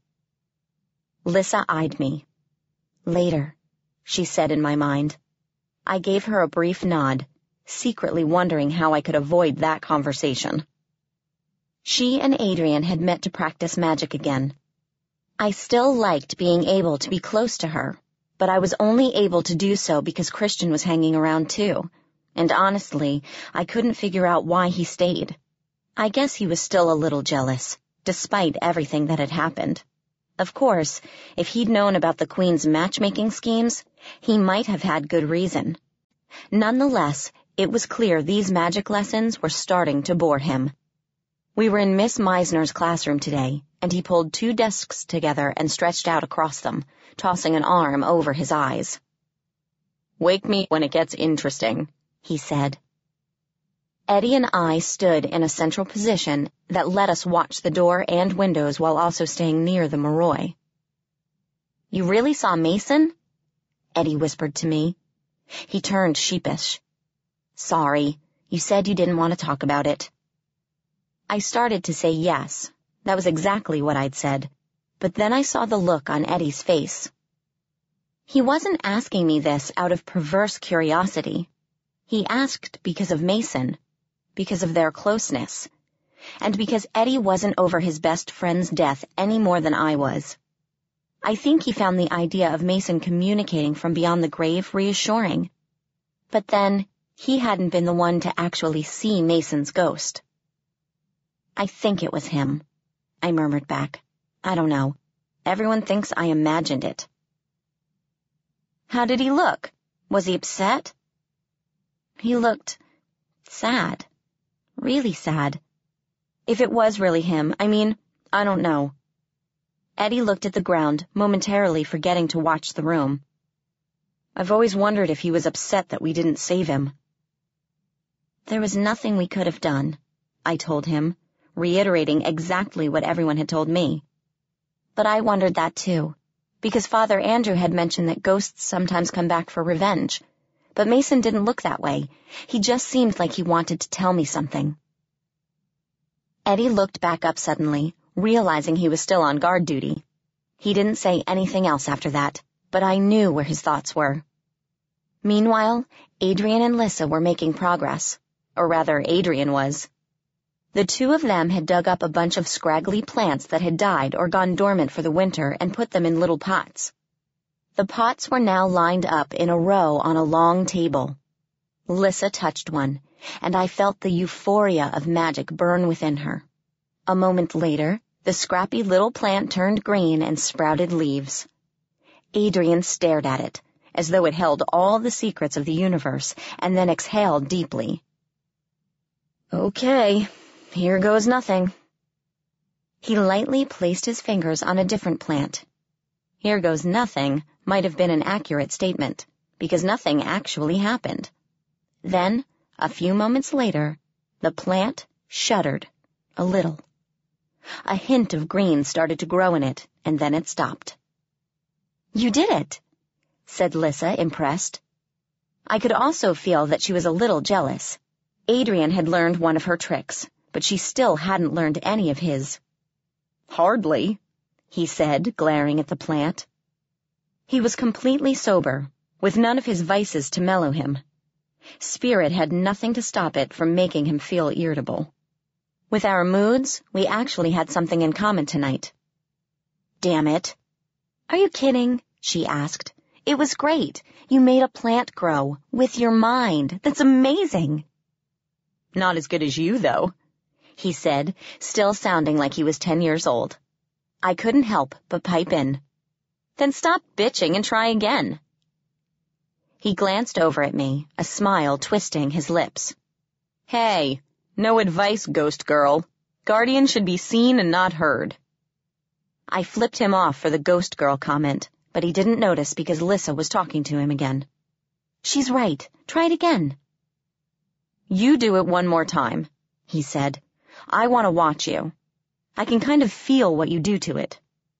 Speaker 1: Lissa eyed me. "Later," she said in my mind. I gave her a brief nod, secretly wondering how I could avoid that conversation. She and Adrian had met to practice magic again. I still liked being able to be close to her, but I was only able to do so because Christian was hanging around too, and honestly, I couldn't figure out why he stayed. I guess he was still a little jealous, despite everything that had happened. Of course, if he'd known about the Queen's matchmaking schemes, he might have had good reason. Nonetheless, it was clear these magic lessons were starting to bore him. We were in Miss Meisner's classroom today, and he pulled two desks together and stretched out across them, tossing an arm over his eyes. "Wake me when it gets interesting," he said. Eddie and I stood in a central position that let us watch the door and windows while also staying near the Moroi. "You really saw Mason?" Eddie whispered to me. He turned sheepish. "Sorry, you said you didn't want to talk about it." I started to say yes. That was exactly what I'd said. But then I saw the look on Eddie's face. He wasn't asking me this out of perverse curiosity. He asked because of Mason, because of their closeness. and because Eddie wasn't over his best friend's death any more than I was. I think he found the idea of Mason communicating from beyond the grave reassuring. But then, he hadn't been the one to actually see Mason's ghost. I think it was him, I murmured back. I don't know. Everyone thinks I imagined it. How did he look? Was he upset? He looked sad. Really sad. If it was really him, I mean, I don't know. Eddie looked at the ground, momentarily forgetting to watch the room. I've always wondered if he was upset that we didn't save him. There was nothing we could have done, I told him, reiterating exactly what everyone had told me. But I wondered that too, because Father Andrew had mentioned that ghosts sometimes come back for revenge. But Mason didn't look that way. He just seemed like he wanted to tell me something. Eddie looked back up suddenly, realizing he was still on guard duty. He didn't say anything else after that, but I knew where his thoughts were. Meanwhile, Adrian and Lissa were making progress. Or rather, Adrian was. The two of them had dug up a bunch of scraggly plants that had died or gone dormant for the winter and put them in little pots. The pots were now lined up in a row on a long table. Lissa touched one, and I felt the euphoria of magic burn within her. A moment later, the scrappy little plant turned green and sprouted leaves. Adrian stared at it, as though it held all the secrets of the universe, and then exhaled deeply. Okay, here goes nothing. He lightly placed his fingers on a different plant. Here goes nothing might have been an accurate statement, because nothing actually happened. Then, a few moments later, the plant shuddered, a little. A hint of green started to grow in it, and then it stopped. You did it, said Lissa, impressed. I could also feel that she was a little jealous. Adrian had learned one of her tricks, but she still hadn't learned any of his. Hardly, he said, glaring at the plant. He was completely sober, with none of his vices to mellow him. Spirit had nothing to stop it from making him feel irritable. With our moods, we actually had something in common tonight. Damn it. Are you kidding? She asked. It was great. You made a plant grow, with your mind. That's amazing. Not as good as you, though, he said, still sounding like he was ten years old. I couldn't help but pipe in. Then stop bitching and try again. He glanced over at me, a smile twisting his lips. Hey, no advice, ghost girl. Guardian should be seen and not heard. I flipped him off for the ghost girl comment, but he didn't notice because Lissa was talking to him again. She's right. Try it again. You do it one more time, he said. I want to watch you. I can kind of feel what you do to it.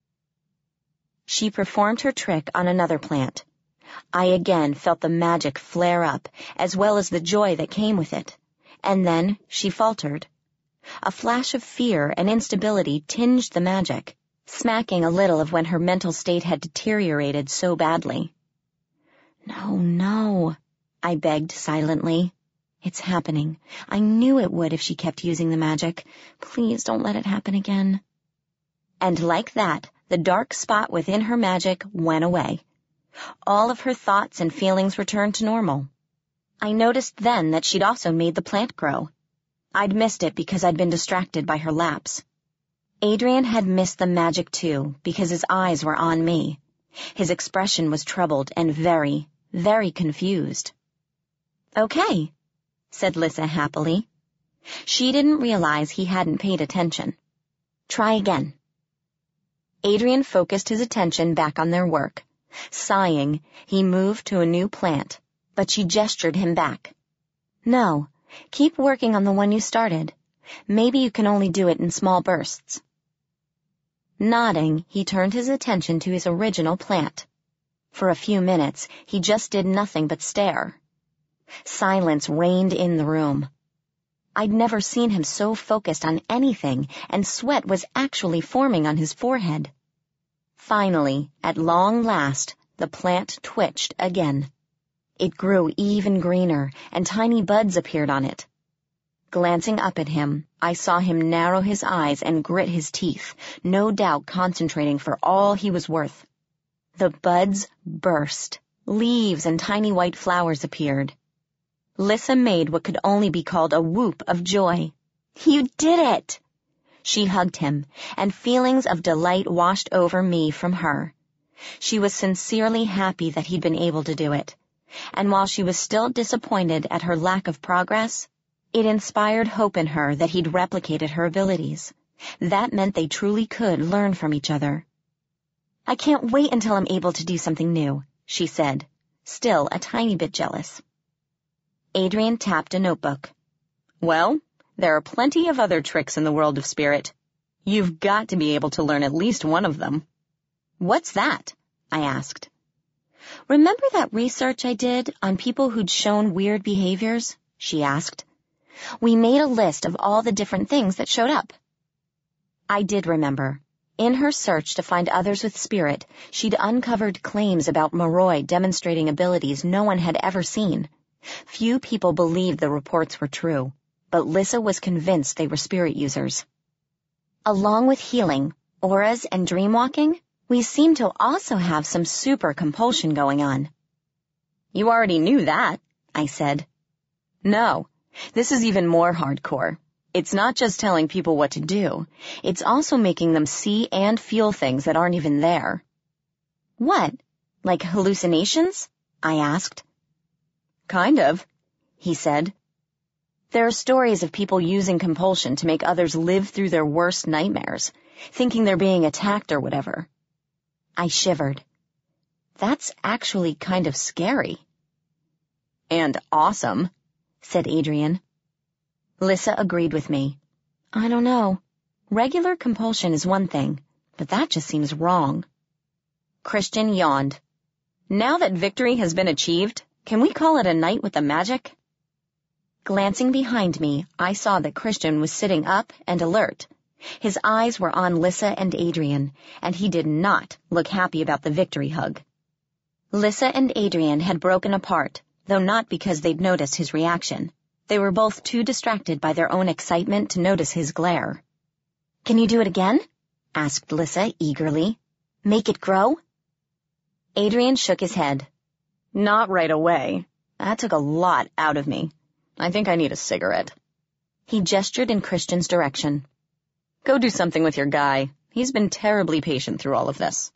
Speaker 1: She performed her trick on another plant. I again felt the magic flare up, as well as the joy that came with it. And then she faltered. A flash of fear and instability tinged the magic, smacking a little of when her mental state had deteriorated so badly. No, no, I begged silently. It's happening. I knew it would if she kept using the magic. Please don't let it happen again. And like that, the dark spot within her magic went away. All of her thoughts and feelings returned to normal. I noticed then that she'd also made the plant grow. I'd missed it because I'd been distracted by her lapse. Adrian had missed the magic too, because his eyes were on me. His expression was troubled and very, very confused. Okay, said Lissa happily. She didn't realize he hadn't paid attention. Try again. Adrian focused his attention back on their work. Sighing, he moved to a new plant, but she gestured him back. No, keep working on the one you started. Maybe you can only do it in small bursts. Nodding, he turned his attention to his original plant. For a few minutes, he just did nothing but stare. Silence reigned in the room. I'd never seen him so focused on anything, and sweat was actually forming on his forehead. Finally, at long last, the plant twitched again. It grew even greener, and tiny buds appeared on it. Glancing up at him, I saw him narrow his eyes and grit his teeth, no doubt concentrating for all he was worth. The buds burst. Leaves and tiny white flowers appeared. Lissa made what could only be called a whoop of joy. "You did it!" She hugged him, and feelings of delight washed over me from her. She was sincerely happy that he'd been able to do it, and while she was still disappointed at her lack of progress, it inspired hope in her that he'd replicated her abilities. That meant they truly could learn from each other. "I can't wait until I'm able to do something new," she said, still a tiny bit jealous. Adrian tapped a notebook. "Well, there are plenty of other tricks in the world of spirit. You've got to be able to learn at least one of them." "What's that?" I asked. "Remember that research I did on people who'd shown weird behaviors?" she asked. "We made a list of all the different things that showed up." I did remember. In her search to find others with spirit, she'd uncovered claims about Moroi demonstrating abilities no one had ever seen. Few people believed the reports were true, but Lissa was convinced they were spirit users. Along with healing, auras, and dreamwalking, we seem to also have some super compulsion going on. "You already knew that," I said. "No, this is even more hardcore. It's not just telling people what to do. It's also making them see and feel things that aren't even there." "What? Like hallucinations?" I asked. "Kind of," he said. "There are stories of people using compulsion to make others live through their worst nightmares, thinking they're being attacked or whatever." I shivered. "That's actually kind of scary." "And awesome," said Adrian. Lissa agreed with me. "I don't know. Regular compulsion is one thing, but that just seems wrong." Christian yawned. "Now that victory has been achieved, can we call it a night with the magic?" Glancing behind me, I saw that Christian was sitting up and alert. His eyes were on Lissa and Adrian, and he did not look happy about the victory hug. Lissa and Adrian had broken apart, though not because they'd noticed his reaction. They were both too distracted by their own excitement to notice his glare. "Can you do it again?" asked Lissa eagerly. "Make it grow?" Adrian shook his head. "Not right away. That took a lot out of me. I think I need a cigarette." He gestured in Christian's direction. "Go do something with your guy. He's been terribly patient through all of this."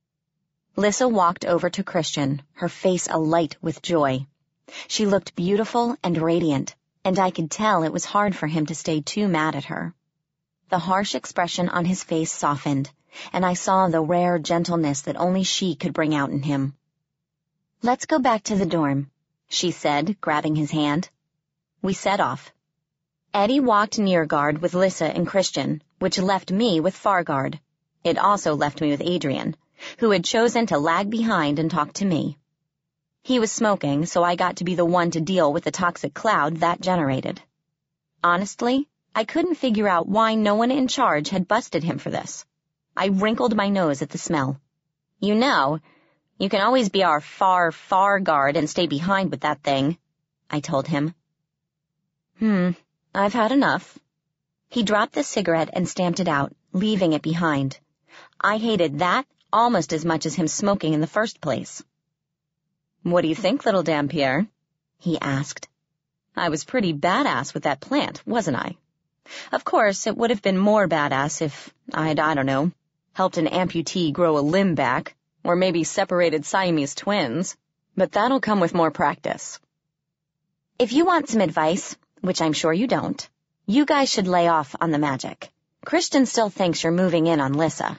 Speaker 1: Lissa walked over to Christian, her face alight with joy. She looked beautiful and radiant, and I could tell it was hard for him to stay too mad at her. The harsh expression on his face softened, and I saw the rare gentleness that only she could bring out in him. "Let's go back to the dorm," she said, grabbing his hand. We set off. Eddie walked near guard with Lissa and Christian, which left me with far guard. It also left me with Adrian, who had chosen to lag behind and talk to me. He was smoking, so I got to be the one to deal with the toxic cloud that generated. Honestly, I couldn't figure out why no one in charge had busted him for this. I wrinkled my nose at the smell. "You know, you can always be our far, far guard and stay behind with that thing," I told him. Hmm, I've had enough." He dropped the cigarette and stamped it out, leaving it behind. I hated that almost as much as him smoking in the first place. "What do you think, little Dampierre?" he asked. "I was pretty badass with that plant, wasn't I? Of course, it would have been more badass if I'd, I don't know, helped an amputee grow a limb back, or maybe separated Siamese twins, but that'll come with more practice." "If you want some advice, which I'm sure you don't, you guys should lay off on the magic. Christian still thinks you're moving in on Lissa."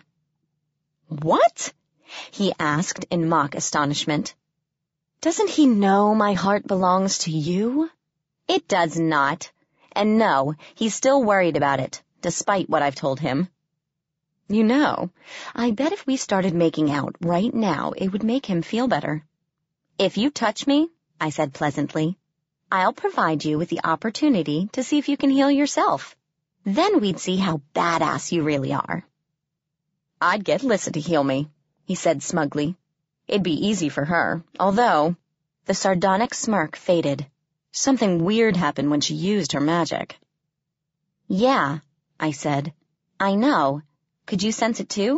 Speaker 1: "What?" he asked in mock astonishment. "Doesn't he know my heart belongs to you?" "It does not. And no, he's still worried about it, despite what I've told him." "You know, I bet if we started making out right now, it would make him feel better." "If you touch me," I said pleasantly, "I'll provide you with the opportunity to see if you can heal yourself. Then we'd see how badass you really are." "I'd get Lissa to heal me," he said smugly. "It'd be easy for her, although—" the sardonic smirk faded. "Something weird happened when she used her magic." Yeah, I said. I know. Could you sense it too?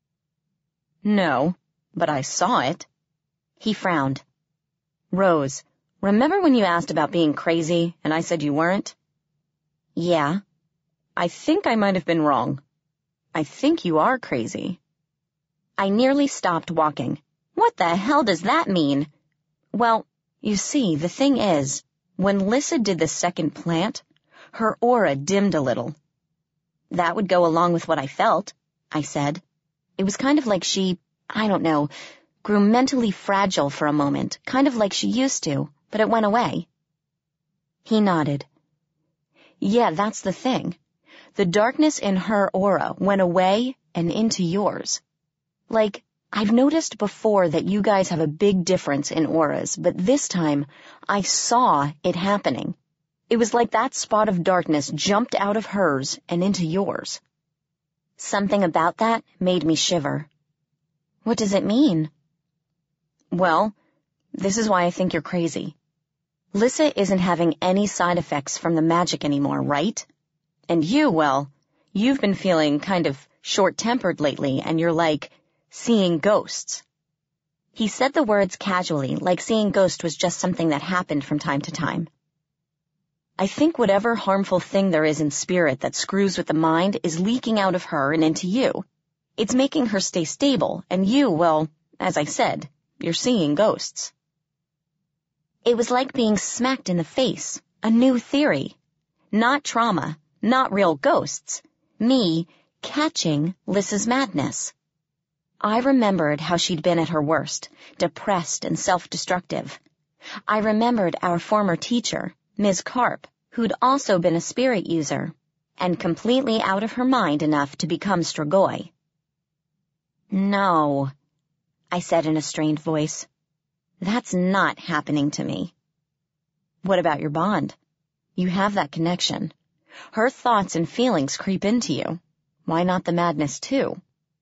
Speaker 2: No, but I saw it.
Speaker 1: He frowned.
Speaker 2: Rose, remember when you asked about being crazy and I said you weren't?
Speaker 1: Yeah.
Speaker 2: I think I might have been wrong. I think you are crazy.
Speaker 1: I nearly stopped walking. What the hell does that mean?
Speaker 2: Well, you see, the thing is, when Lissa did the second plant, her aura dimmed a little.
Speaker 1: That would go along with what I felt, I said. It was kind of like she, I don't know, grew mentally fragile for a moment, kind of like she used to, but it went away.
Speaker 2: He nodded. Yeah, that's the thing. The darkness in her aura went away and into yours. Like, I've noticed before that you guys have a big difference in auras, but this time I saw it happening. It was like that spot of darkness jumped out of hers and into yours.
Speaker 1: Something about that made me shiver. What does it mean?
Speaker 2: Well, this is why I think you're crazy. Lissa isn't having any side effects from the magic anymore, right? And you, well, you've been feeling kind of short-tempered lately, and you're like, seeing ghosts.
Speaker 1: He said the words casually, like seeing ghosts was just something that happened from time to time.
Speaker 2: I think whatever harmful thing there is in spirit that screws with the mind is leaking out of her and into you. It's making her stay stable, and you, well, as I said, you're seeing ghosts.
Speaker 1: It was like being smacked in the face, a new theory. Not trauma, not real ghosts. Me catching Lissa's madness. I remembered how she'd been at her worst, depressed and self-destructive. I remembered our former teacher, Miz Karp, who'd also been a spirit user, and completely out of her mind enough to become Strigoi.
Speaker 2: No,
Speaker 1: I said in a strained voice. That's not happening to me.
Speaker 2: What about your bond? You have that connection. Her thoughts and feelings creep into you. Why not the madness too?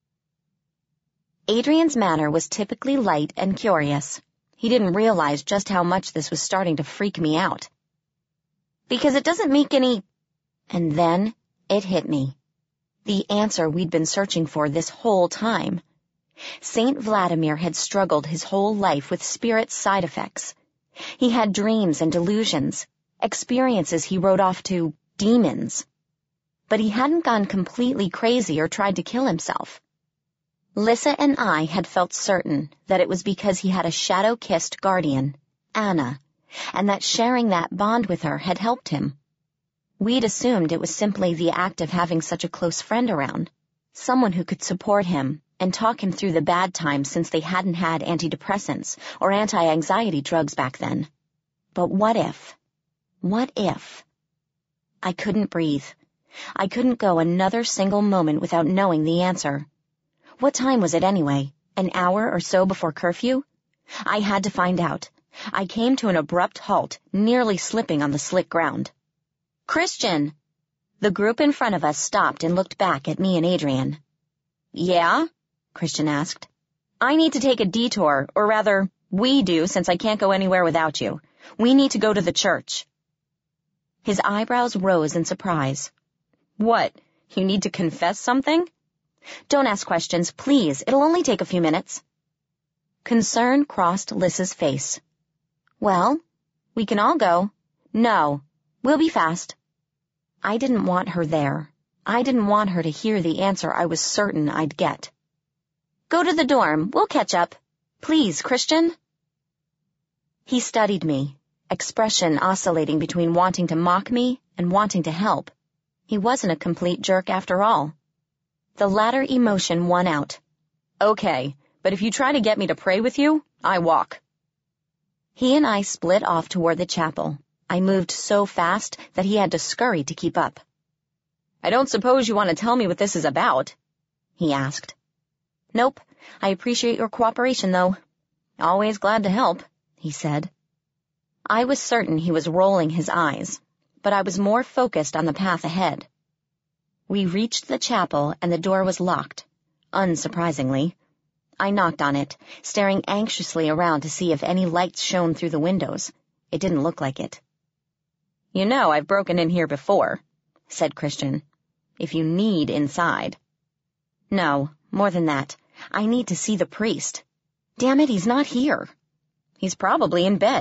Speaker 1: Adrian's manner was typically light and curious. He didn't realize just how much this was starting to freak me out. Because it doesn't make any... And then it hit me. The answer we'd been searching for this whole time. Saint Vladimir had struggled his whole life with spirit side effects. He had dreams and delusions, experiences he wrote off to demons. But he hadn't gone completely crazy or tried to kill himself. Lissa and I had felt certain that it was because he had a shadow-kissed guardian, Anna, and that sharing that bond with her had helped him. We'd assumed it was simply the act of having such a close friend around, someone who could support him and talk him through the bad times since they hadn't had antidepressants or anti-anxiety drugs back then. But what if? What if? I couldn't breathe. I couldn't go another single moment without knowing the answer. What time was it anyway? An hour or so before curfew? I had to find out. I came to an abrupt halt, nearly slipping on the slick ground. Christian! The group in front of us stopped and looked back at me and Adrian.
Speaker 2: Yeah?
Speaker 1: Christian asked.
Speaker 2: I need to take a detour, or rather, we do since I can't go anywhere without you. We need to go to the church.
Speaker 1: His eyebrows rose in surprise.
Speaker 2: What? You need to confess something?
Speaker 1: Don't ask questions, please. It'll only take a few minutes. Concern crossed Lissa's face. Well, we can all go. No, we'll be fast. I didn't want her there. I didn't want her to hear the answer I was certain I'd get. Go to the dorm. We'll catch up. Please, Christian. He studied me, expression oscillating between wanting to mock me and wanting to help. He wasn't a complete jerk after all. The latter emotion won out.
Speaker 2: Okay, but if you try to get me to pray with you, I walk.
Speaker 1: He and I split off toward the chapel. I moved so fast that he had to scurry to keep up.
Speaker 2: I don't suppose you want to tell me what this is about?
Speaker 1: He asked. Nope. I appreciate your cooperation, though.
Speaker 2: Always glad to help,
Speaker 1: he said. I was certain he was rolling his eyes, but I was more focused on the path ahead. We reached the chapel and the door was locked, unsurprisingly. I knocked on it, staring anxiously around to see if any lights shone through the windows. It didn't look like it.
Speaker 2: You know, I've broken in here before,
Speaker 1: said Christian. "If you need inside." "No, more than that. I need to see the priest. Damn it, he's not here." "He's probably in bed.